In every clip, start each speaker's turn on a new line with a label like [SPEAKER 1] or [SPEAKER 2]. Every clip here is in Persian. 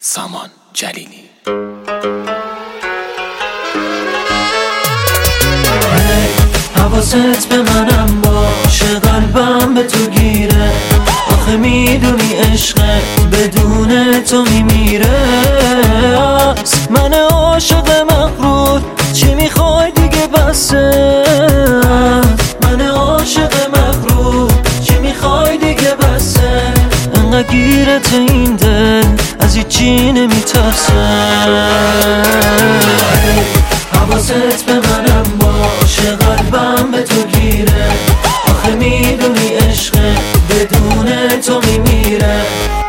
[SPEAKER 1] سامان جلیلی.
[SPEAKER 2] حواست به منم باشه، قلبم به تو گیره. آخه میدونی عشقت بدون تو میمیره. من عاشق مغرور، چی میخوای دیگه بسه. من عاشق مغرور، چی میخوای دیگه بسه. انقدر گیرت این دل از هیچی نمیترسه. حواست به منم باشه، قلبم به تو گیره. آخه میدونی عشقت بدون تو میمیره.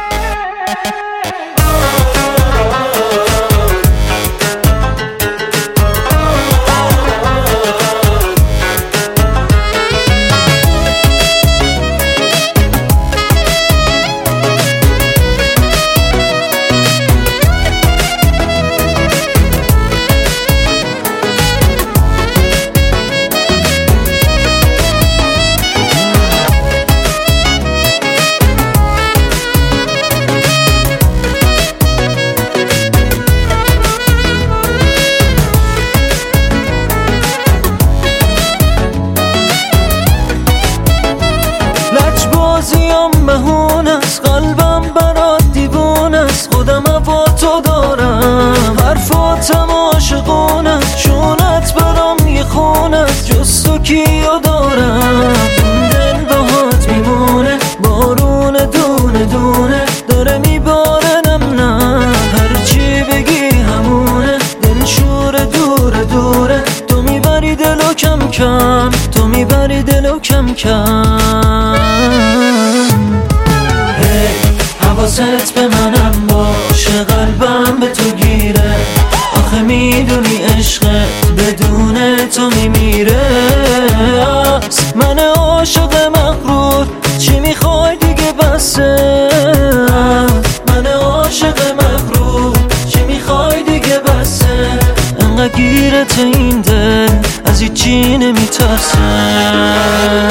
[SPEAKER 2] بازیم بهون است، قلبم برات دیوون است. خودم با تو دارم، حرفاتم عاشقون است. شونت برام یه خون است، جز تو کیو دارم. این دل باهات میمونه، بارون دونه دونه داره میباره. نه هرچی بگی همونه، دل شور دوره دوره. تو میبری دلو کم کم، تو میبری دلو کم کم. حواست به منم باشه، قلبم به تو گیره. آخه میدونی عشقت بدون تو میمیره. من عاشق مغرور، چی میخوای دیگه بسه. من عاشق مغرور، چی میخوای دیگه بسه. انقدر گیرت این دل از هیچی نمیترسه.